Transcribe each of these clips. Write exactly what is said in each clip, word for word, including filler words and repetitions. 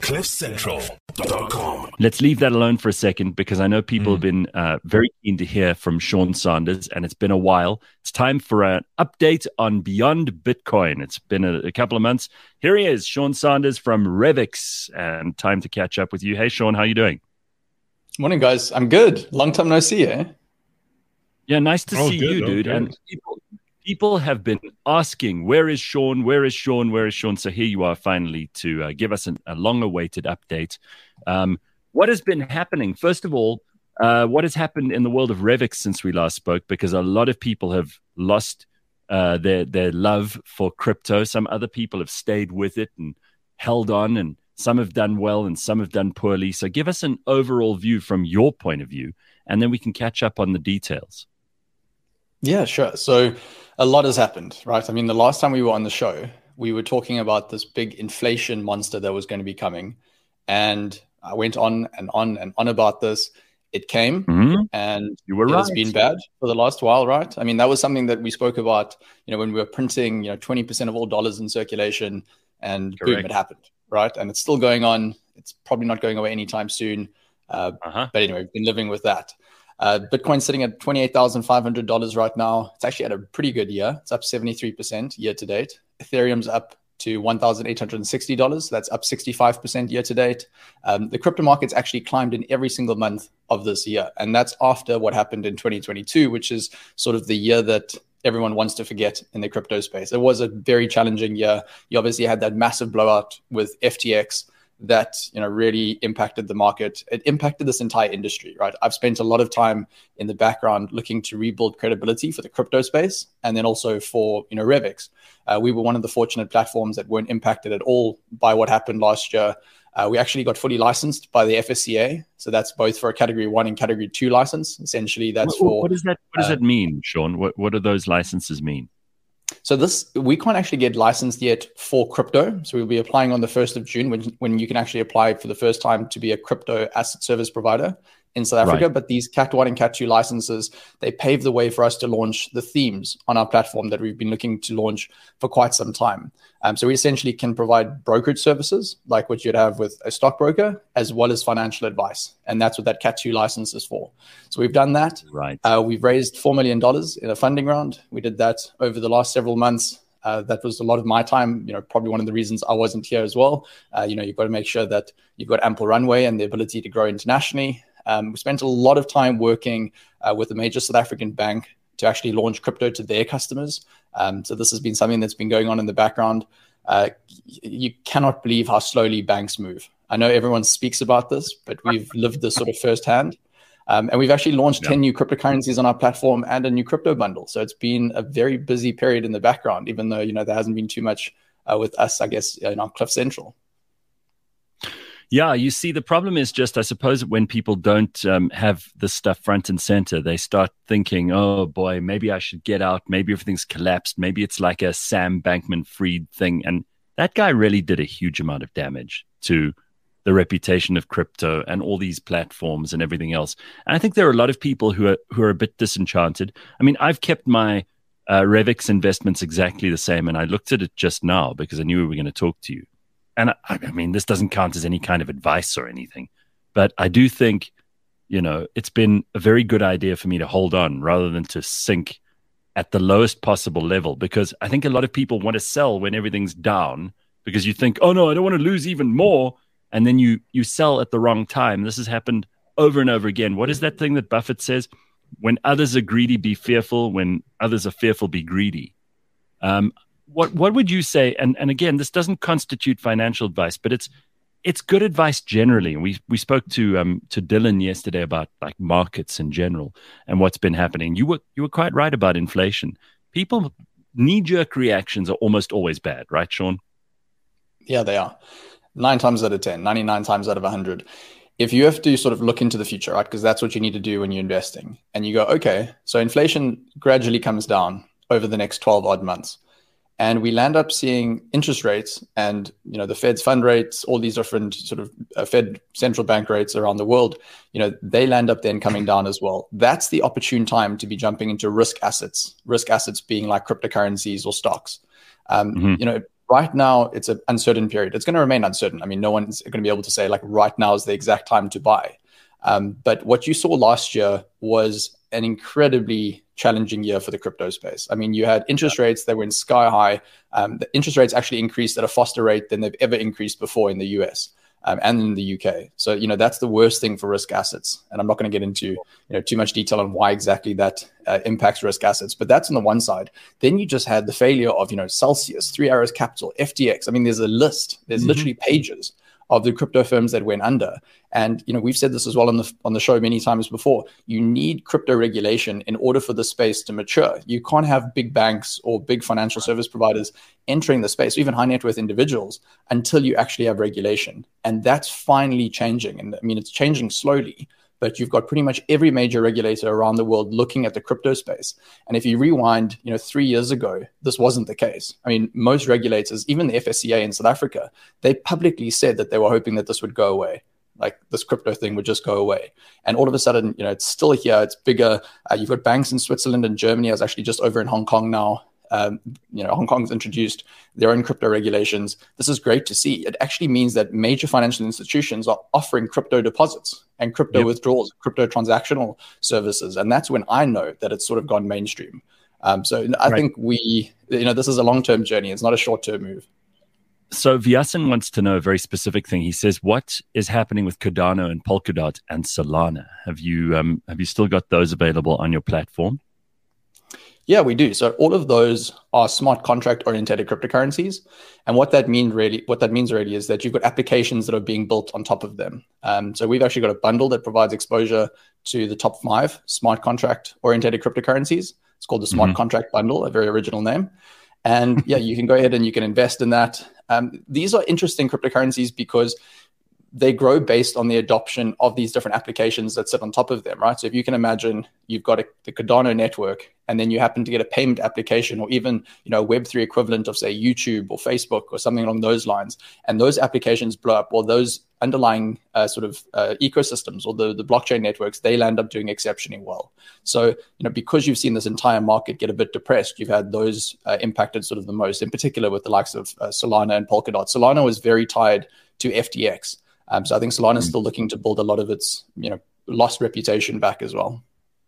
cliff central dot com. Let's leave that alone for a second because I know people Mm. have been uh, very keen to hear from Sean Sanders, and it's been a while. It's time for an update on Beyond Bitcoin. It's been a, a couple of months. Here he is, Sean Sanders from Revix, and time to catch up with you. Hey, Sean, how are you doing? Morning, guys. I'm good. Long time no see, eh? Yeah, nice to Oh, see good, you, oh, dude. good. And people, people have been asking, where is Sean? Where is Sean? Where is Sean? So here you are finally to uh, give us an, a long-awaited update. Um, what has been happening? First of all, uh, what has happened in the world of Revix since we last spoke? Because a lot of people have lost uh, their their love for crypto. Some other people have stayed with it and held on, and some have done well and some have done poorly. So give us an overall view from your point of view, and then we can catch up on the details. Yeah, sure. So a lot has happened, right? I mean, the last time we were on the show, we were talking about this big inflation monster that was going to be coming. And I went on and on and on about this. It came, Mm-hmm. and You were it right. has been bad for the last while, right? I mean, that was something that we spoke about, you know, when we were printing, you know, twenty percent of all dollars in circulation, and boom, Correct. it happened, right? And it's still going on. It's probably not going away anytime soon. Uh, Uh-huh. But anyway, we've been living with that. Uh, Bitcoin's sitting at twenty-eight thousand five hundred dollars right now. It's actually had a pretty good year. It's up seventy-three percent year to date. Ethereum's up to one thousand eight hundred sixty dollars. That's up sixty-five percent year to date. Um, the crypto market's actually climbed in every single month of this year. And that's after what happened in twenty twenty-two, which is sort of the year that everyone wants to forget in the crypto space. It was a very challenging year. You obviously had that massive blowout with F T X that, you know, really impacted the market. It impacted this entire industry, right? I've spent a lot of time in the background looking to rebuild credibility for the crypto space, and then also for, you know, Revix. Uh, we were one of the fortunate platforms that weren't impacted at all by what happened last year. Uh, we actually got fully licensed by the F S C A, so that's both for a Category One and Category Two license. Essentially, that's What, for what does that what does uh, that mean, Sean? What what do those licenses mean? So this, we can't actually get licensed yet for crypto. So we'll be applying on the first of June when, when you can actually apply for the first time to be a crypto asset service provider in South Africa. Right. But these Cat one and Cat two licenses, they pave the way for us to launch the themes on our platform that we've been looking to launch for quite some time. Um, so we essentially can provide brokerage services like what you'd have with a stockbroker, as well as financial advice. And that's what that Cat two license is for. So we've done that. Right. Uh, we've raised four million dollars in a funding round. We did that over the last several months. Uh, that was a lot of my time, you know, probably one of the reasons I wasn't here as well. Uh, you know, you've got to make sure that you've got ample runway and the ability to grow internationally. Um, we spent a lot of time working uh, with a major South African bank to actually launch crypto to their customers. Um, so this has been something that's been going on in the background. Uh, you cannot believe how slowly banks move. I know everyone speaks about this, but we've lived this sort of firsthand. Um, and we've actually launched Yeah. ten new cryptocurrencies on our platform and a new crypto bundle. So it's been a very busy period in the background, even though, you know, there hasn't been too much uh, with us, I guess, in our Cliff Central. Yeah, you see, the problem is just, I suppose, when people don't um, have this stuff front and center, they start thinking, oh boy, maybe I should get out. Maybe everything's collapsed. Maybe it's like a Sam Bankman-Fried thing. And that guy really did a huge amount of damage to the reputation of crypto and all these platforms and everything else. And I think there are a lot of people who are who are a bit disenchanted. I mean, I've kept my uh, Revix investments exactly the same, and I looked at it just now because I knew we were going to talk to you. And I, I mean, this doesn't count as any kind of advice or anything, but I do think, you know, it's been a very good idea for me to hold on rather than to sink at the lowest possible level, because I think a lot of people want to sell when everything's down because you think, oh no, I don't want to lose even more. And then you you sell at the wrong time. This has happened over and over again. What is that thing that Buffett says? When others are greedy, be fearful. When others are fearful, be greedy. Um, what what would you say? And and again, this doesn't constitute financial advice, but it's it's good advice generally. We we spoke to um to Dylan yesterday about like markets in general and what's been happening. You were you were quite right about inflation. People knee-jerk reactions are almost always bad, right, Sean? Yeah, they are. Nine times out of ten, ninety-nine times out of one hundred. If you have to sort of look into the future, right, because that's what you need to do when you're investing, and you go, okay, so inflation gradually comes down over the next twelve odd months. And we land up seeing interest rates and, you know, the Fed's fund rates, all these different sort of uh, Fed central bank rates around the world, you know, they land up then coming down as well. That's the opportune time to be jumping into risk assets, risk assets being like cryptocurrencies or stocks. Um, Mm-hmm. You know, right now it's an uncertain period. It's going to remain uncertain. I mean, no one's going to be able to say like right now is the exact time to buy. Um, but what you saw last year was an incredibly challenging year for the crypto space. I mean, you had interest rates that went sky high. Um, the interest rates actually increased at a faster rate than they've ever increased before in the U S um, and in the U K. So, you know, that's the worst thing for risk assets. And I'm not going to get into, you know, too much detail on why exactly that uh, impacts risk assets, but that's on the one side. Then you just had the failure of, you know, Celsius, Three Arrows Capital, F T X. I mean, there's a list, there's mm-hmm. literally pages of the crypto firms that went under. And, you know, we've said this as well on the on the show many times before. You need crypto regulation in order for the space to mature. You can't have big banks or big financial service providers entering the space, or even high net worth individuals, until you actually have regulation. And that's finally changing. And I mean, it's changing slowly, but you've got pretty much every major regulator around the world looking at the crypto space. And if you rewind, you know, three years ago, this wasn't the case. I mean, most regulators, even the F S C A in South Africa, they publicly said that they were hoping that this would go away. Like this crypto thing would just go away. And all of a sudden, you know, it's still here. It's bigger. Uh, you've got banks in Switzerland and Germany. I was actually just over in Hong Kong now. Um, you know, Hong Kong's introduced their own crypto regulations. This is great to see. It actually means that major financial institutions are offering crypto deposits and crypto yep. withdrawals, crypto transactional services. And that's when I know that it's sort of gone mainstream. Um, so I right. think we, you know, this is a long-term journey. It's not a short-term move. So Vyasan wants to know a very specific thing. He says, what is happening with Cardano and Polkadot and Solana? Have you um, have you still got those available on your platform? Yeah, we do. So all of those are smart contract oriented cryptocurrencies. And what that means really, what that means really is that you've got applications that are being built on top of them. Um, so we've actually got a bundle that provides exposure to the top five smart contract oriented cryptocurrencies. It's called the Smart mm-hmm. Contract Bundle, a very original name. And yeah, you can go ahead and you can invest in that. Um, these are interesting cryptocurrencies because they grow based on the adoption of these different applications that sit on top of them, right? So if you can imagine you've got a, the Cardano network, and then you happen to get a payment application or even, you know, a Web three equivalent of, say, YouTube or Facebook or something along those lines, and those applications blow up, or those underlying uh, sort of uh, ecosystems or the, the blockchain networks, they land up doing exceptionally well. So, you know, because you've seen this entire market get a bit depressed, you've had those uh, impacted sort of the most, in particular with the likes of uh, Solana and Polkadot. Solana was very tied to F T X. Um, so I think Solana is still looking to build a lot of its, you know, lost reputation back as well.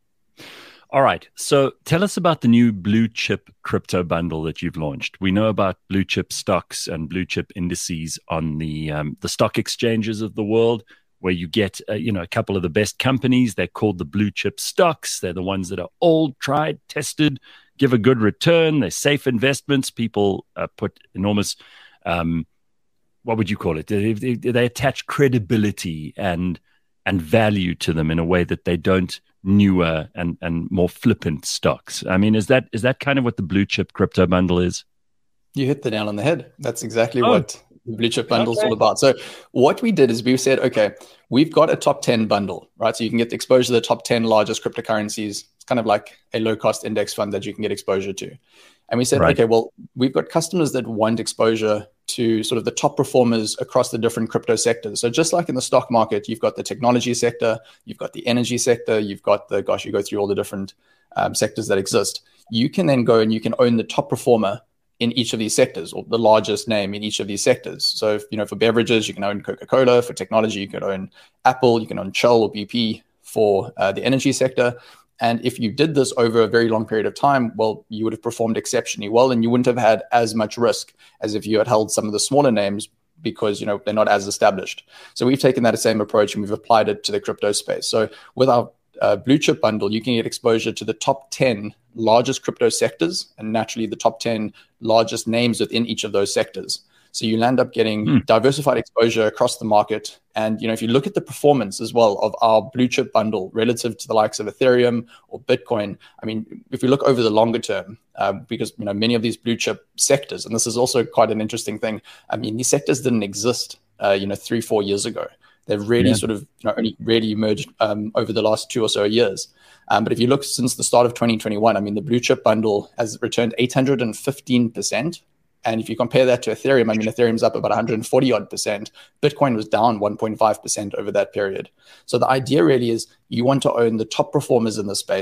All right. So tell us about the new blue chip crypto bundle that you've launched. We know about blue chip stocks and blue chip indices on the um, the stock exchanges of the world, where you get uh, you know a couple of the best companies. They're called the blue chip stocks. They're the ones that are old, tried, tested, give a good return. They're safe investments. People uh, put enormous um, what would you call it? They, they, they attach credibility and and value to them in a way that they don't newer and, and more flippant stocks. I mean, is that is that kind of what the blue chip crypto bundle is? You hit the nail on the head. That's exactly oh. what the blue chip bundle is okay. all about. So what we did is we said, okay, we've got a top ten bundle, right? So you can get the exposure to the top ten largest cryptocurrencies. It's kind of like a low cost index fund that you can get exposure to. And we said, right. okay, well, we've got customers that want exposure to sort of the top performers across the different crypto sectors. So just like in the stock market, you've got the technology sector, you've got the energy sector, you've got the, gosh, you go through all the different um, sectors that exist. You can then go and you can own the top performer in each of these sectors, or the largest name in each of these sectors. So, if, you know, for beverages, you can own Coca-Cola. For technology, you can own Apple, you can own Shell or B P. For uh, the energy sector. And if you did this over a very long period of time, well, you would have performed exceptionally well, and you wouldn't have had as much risk as if you had held some of the smaller names because, you know, they're not as established. So we've taken that same approach and we've applied it to the crypto space. So with our uh, blue chip bundle, you can get exposure to the top ten largest crypto sectors and naturally the top ten largest names within each of those sectors. So you land up getting mm. diversified exposure across the market. And, you know, if you look at the performance as well of our blue chip bundle relative to the likes of Ethereum or Bitcoin, I mean, if we look over the longer term, uh, because, you know, many of these blue chip sectors, and this is also quite an interesting thing. I mean, these sectors didn't exist, uh, you know, three, four years ago. They've really yeah. sort of, you know, only really emerged um, over the last two or so years. Um, but if you look since the start of twenty twenty-one, I mean, the blue chip bundle has returned eight hundred fifteen percent. And if you compare that to Ethereum, I mean, Ethereum's up about one hundred forty odd percent. Bitcoin was down one point five percent over that period. So the idea really is you want to own the top performers in the space.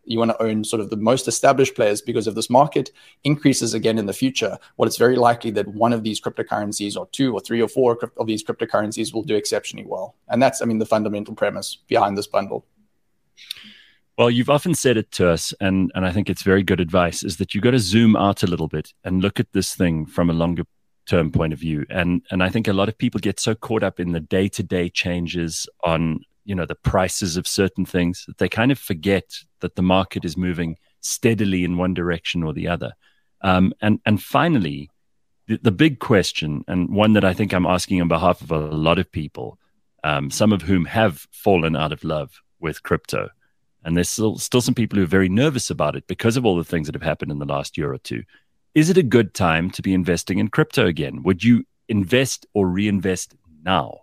You want to own sort of the most established players, because if this market increases again in the future, well, it's very likely that one of these cryptocurrencies or two or three or four of these cryptocurrencies will do exceptionally well. And that's, I mean, the fundamental premise behind this bundle. Well, you've often said it to us, and, and I think it's very good advice, is that you've got to zoom out a little bit and look at this thing from a longer term point of view. And and I think a lot of people get so caught up in the day-to-day changes on, you know, the prices of certain things that they kind of forget that the market is moving steadily in one direction or the other. Um, and, and finally, the, the big question, and one that I think I'm asking on behalf of a lot of people, um, some of whom have fallen out of love with crypto, and there's still, still some people who are very nervous about it because of all the things that have happened in the last year or two. Is it a good time to be investing in crypto again? Would you invest or reinvest now?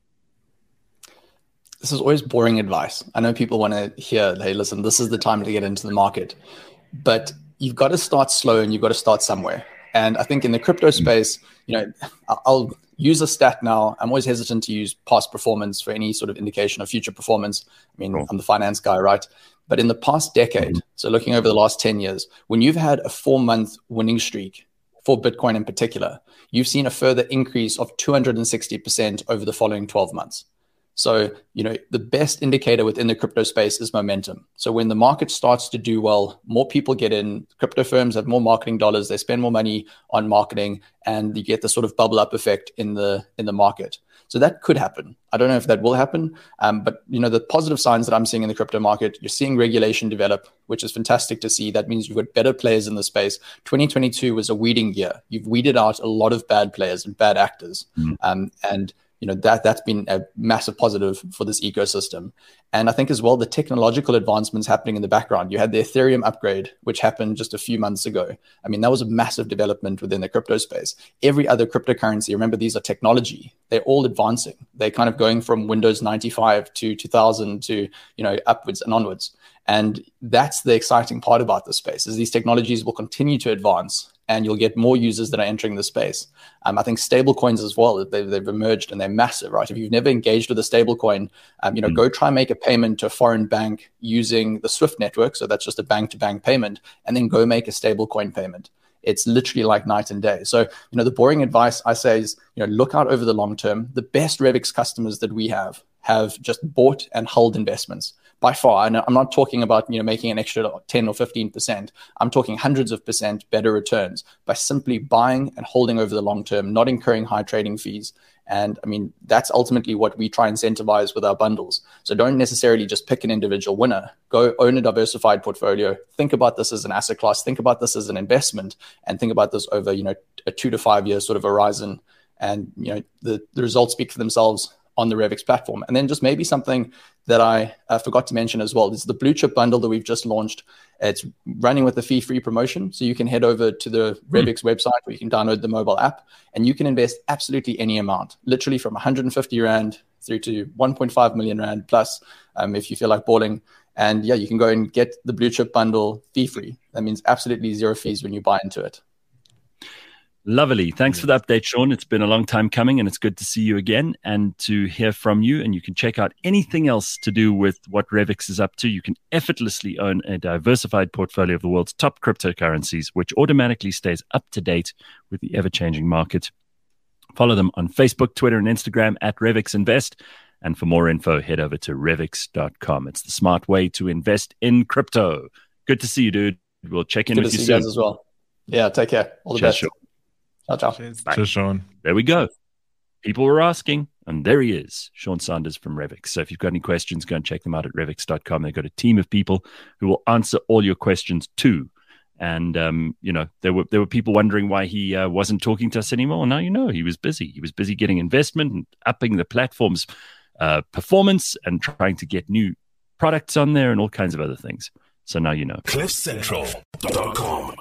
This is always boring advice. I know people want to hear, hey, listen, this is the time to get into the market. But you've got to start slow and you've got to start somewhere. And I think in the crypto space, you know, I'll use a stat now. I'm always hesitant to use past performance for any sort of indication of future performance. I mean, cool. I'm the finance guy, right? But in the past decade, mm-hmm. so looking over the last ten years, when you've had a four-month winning streak for Bitcoin in particular, you've seen a further increase of two hundred sixty percent over the following twelve months. So, you know, the best indicator within the crypto space is momentum. So when the market starts to do well, more people get in, crypto firms have more marketing dollars, they spend more money on marketing, and you get the sort of bubble up effect in the in the market. So that could happen. I don't know if that will happen, um, but you know, the positive signs that I'm seeing in the crypto market, you're seeing regulation develop, which is fantastic to see. That means you've got better players in the space. twenty twenty-two was a weeding year. You've weeded out a lot of bad players and bad actors, mm. um, and you know, that, that's been a massive positive for this ecosystem. And I think as well, the technological advancements happening in the background. You had the Ethereum upgrade, which happened just a few months ago. I mean, that was a massive development within the crypto space. Every other cryptocurrency, remember, these are technology. They're all advancing. They're kind of going from Windows ninety-five to two thousand to, you know, upwards and onwards. And that's the exciting part about this space, is these technologies will continue to advance, and you'll get more users that are entering the space. Um, I think stable coins as well, they've, they've emerged and they're massive, right? If you've never engaged with a stable coin, um, you know, mm-hmm. go try and make a payment to a foreign bank using the SWIFT network. So that's just a bank-to-bank payment, and then go make a stable coin payment. It's literally like night and day. So, you know, the boring advice I say is, you know, look out over the long term. The best Revix customers that we have have just bought and held investments. By far, and I'm not talking about, you know, making an extra ten or fifteen percent. I'm talking hundreds of percent better returns by simply buying and holding over the long term, not incurring high trading fees. And I mean, that's ultimately what we try and incentivize with our bundles. So don't necessarily just pick an individual winner. Go own a diversified portfolio. Think about this as an asset class. Think about this as an investment, and think about this over, you know, a two to five year sort of horizon. And, you know, the, the results speak for themselves on the Revix platform. And then just maybe something that I uh, forgot to mention as well, this is the Blue Chip bundle that we've just launched. It's running with the fee-free promotion. So you can head over to the Revix mm. website, where you can download the mobile app, and you can invest absolutely any amount, literally from one hundred fifty Rand through to one point five million Rand plus, um, if you feel like balling. And yeah, you can go and get the Blue Chip bundle fee-free. That means absolutely zero fees when you buy into it. Lovely. Thanks for the update, Sean. It's been a long time coming, and it's good to see you again and to hear from you. And you can check out anything else to do with what Revix is up to. You can effortlessly own a diversified portfolio of the world's top cryptocurrencies, which automatically stays up to date with the ever-changing market. Follow them on Facebook, Twitter, and Instagram at Revix Invest. And for more info, head over to revix dot com. It's the smart way to invest in crypto. Good to see you, dude. We'll check in good with to you see soon. You guys as well. Yeah, take care. All the Cheers, best. Sean. Ciao, ciao. Cheers, Cheers, Sean. There we go. People were asking, and there he is, Sean Sanders from Revix. So if you've got any questions, go and check them out at revix dot com. They've got a team of people who will answer all your questions too. And, um, you know, there were there were people wondering why he uh, wasn't talking to us anymore. Now you know, he was busy. He was busy getting investment and upping the platform's uh, performance and trying to get new products on there and all kinds of other things. So now you know. cliff central dot com